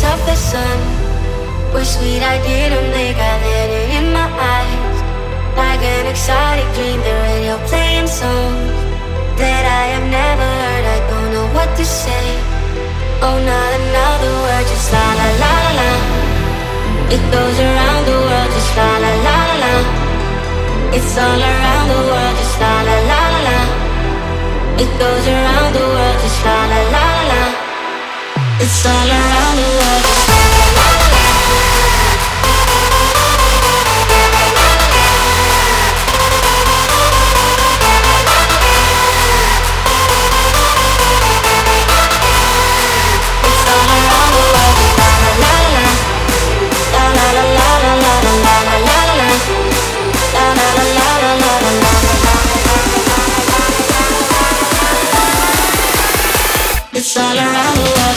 of the sun were sweet, I didn't blink, I let it in my eyes. Like an exotic dream, the radio playing songs that I have never heard, I don't know what to say. Oh, not another word, just la la la la la. It goes around the world, just la la la la la. It's all around the world, just la la la la la. It goes around the world, just la la la la la. It's all around the world, just la la la la la. It's all around the world.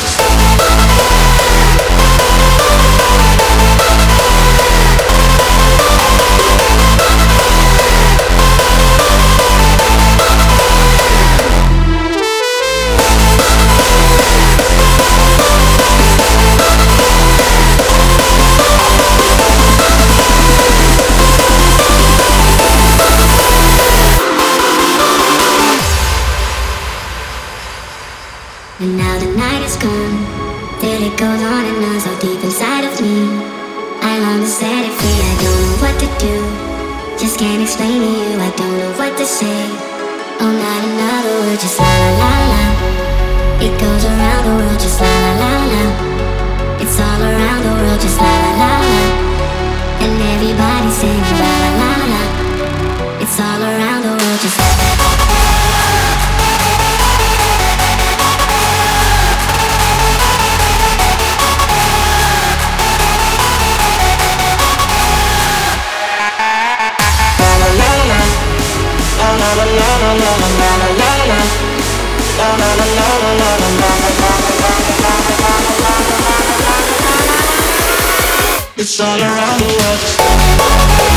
And now the night is gone, till it goes on and on so deep inside of me. I long to set it free, I don't know what to do. Just can't explain to you, I don't know what to say. Oh, not another word, just la la la la. It goes around the world, just la la la la. It's all around the world, just la la la la. And everybody's singing la la la la. It's all around the world, just la la la la. It's all around the world.